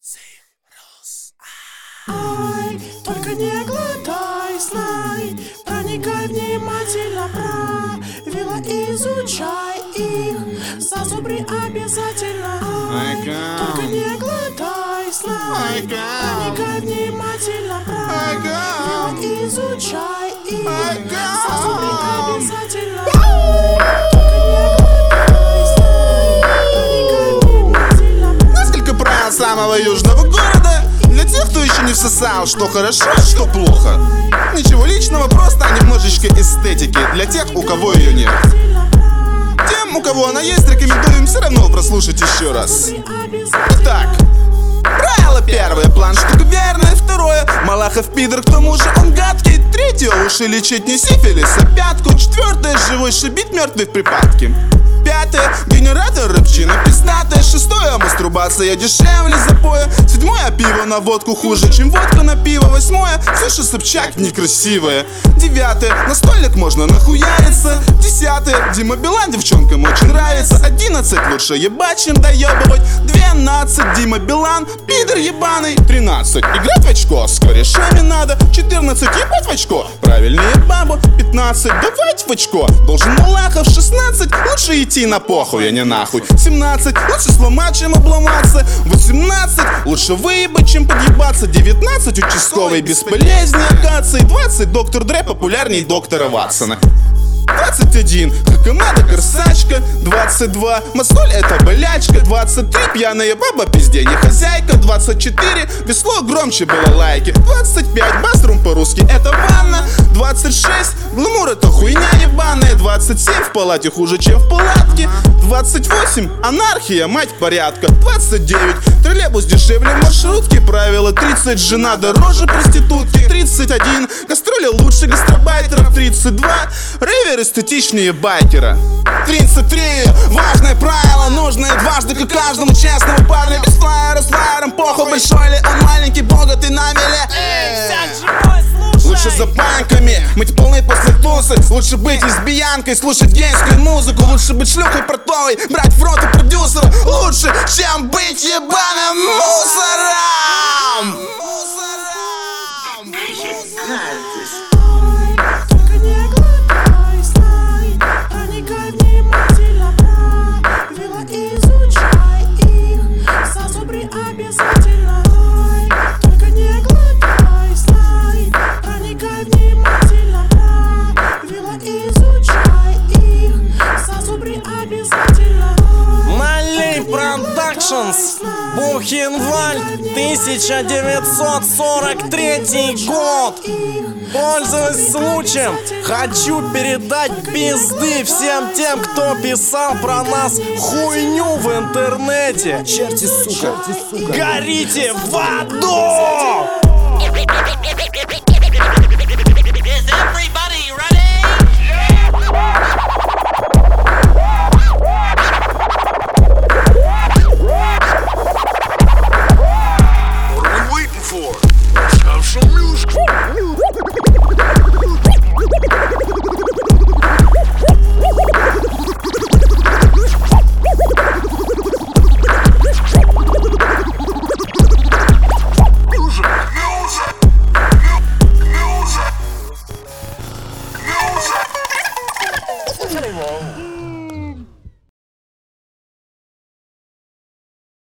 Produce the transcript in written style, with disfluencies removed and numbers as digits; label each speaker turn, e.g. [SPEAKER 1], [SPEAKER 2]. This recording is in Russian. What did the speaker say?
[SPEAKER 1] Ай, только не глотай, знай, проникай внимательно, правила изучай их, зазубри обязательно. Только не глотай, знай, проникай внимательно, правила изучай их, зазубри обязательно.
[SPEAKER 2] Несколько правил самого южного города для тех, кто еще не всосал, что хорошо, что плохо. Ничего личного, просто немножечко эстетики для тех, у кого ее нет. Тем, у кого она есть, рекомендуем все равно прослушать еще раз. Итак, правило первое, план штука верная. Второе, Малахов пидор, к тому же он гадкий. Третье, уши лечить не сифилис, а пятку. Четвертое, живой шибить, мертвый в припадке. Пятое, генератор рыбчина пиздатая. Шестое, мастурбация дешевле запоя. Седьмое, пиво на водку хуже, чем водка на пиво. Восьмое, Саша Собчак некрасивая. Девятое, настольник можно нахуяриться. Десятое, Дима Билан девчонкам очень нравится. 11, лучше ебать, чем доебывать. 12, Дима Билан, пидор ебаный. 13, играть в очко, с корешами надо. 14, ебать в очко, правильнее бабу. 15, давать в очко, должен Малахов. 16, лучше идти на похуй, а не нахуй. 17, лучше сломать, чем обломаться. 18, лучше выебать, чем подъебаться. 19, участковый бесполезнее акации. 20, доктор Дре популярней доктора Ватсона. 21, команда красачка. 22, мастоль это болячка. 23, пьяная баба, пизде не хозяйка. 24, весло громче было лайки. 25, баструм по-русски это ванна. 26, гламур это хуйня ебаная. 27, в палате хуже, чем в палатке. 28, анархия, мать порядка. 29, троллейбус дешевле маршрутки. Правило 30, жена дороже проститутки. 31, гастроли лучше гастробайтеров. 32, рейвер эстетичнее байкера. 33, важное правило, нужное дважды, как каждому честному парню. Без флайера, с флайером, похуй, большой ли он, маленький, богатый на меле. Лучше за панками, мыть полный после тусы. Лучше быть лесбиянкой, слушать гейскую музыку. Лучше быть шлюхой портовой, брать в рот у продюсера. Лучше, чем быть ебаным мусором.
[SPEAKER 1] Только не глотай, знай, проникай внимательно, правила изучай их, зазубри обязательно. Только не глотай, знай, проникай внимательно, правила изучай их, зазубри обязательно.
[SPEAKER 3] Малей Продакшнс, Бухенвальд, 1943 год. Пользуясь случаем, хочу передать пизды всем тем, кто писал про нас хуйню в интернете.
[SPEAKER 4] Черти, сука.
[SPEAKER 3] Горите в аду!